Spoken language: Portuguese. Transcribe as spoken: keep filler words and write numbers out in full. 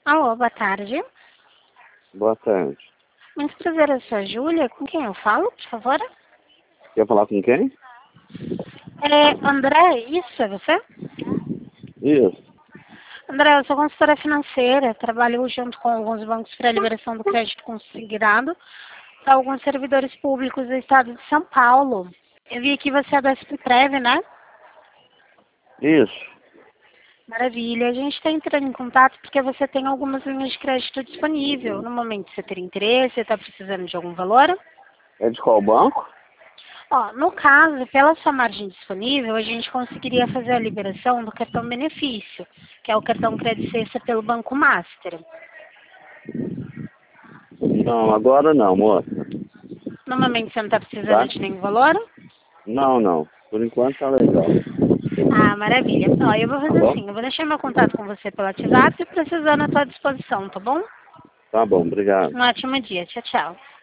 Alô, boa tarde. Boa tarde. Muito prazer, eu sou a Júlia. Com quem eu falo, por favor? Quer falar com quem? É, André, isso é você? Isso. André, eu sou consultora financeira, trabalho junto com alguns bancos para a liberação do crédito consignado para alguns servidores públicos do estado de São Paulo. Eu vi que você é da Prev, né? Isso. Maravilha. A gente está entrando em contato porque você tem algumas linhas de crédito disponível. No momento você teria interesse, está precisando de algum valor? É de qual banco? Ó, no caso, pela sua margem disponível, a gente conseguiria fazer a liberação do cartão benefício, que é o cartão Credit Sexta pelo Banco Master. Não, agora não, moça. No momento você não está precisando Tá? de nenhum valor? Não, não. Por enquanto tá legal. Ah, maravilha. Ó, eu vou Tá fazer bom? assim, eu vou deixar meu contato com você pelo WhatsApp e precisando à tua disposição, tá bom? Tá bom, obrigado. Um ótimo dia. Tchau, tchau.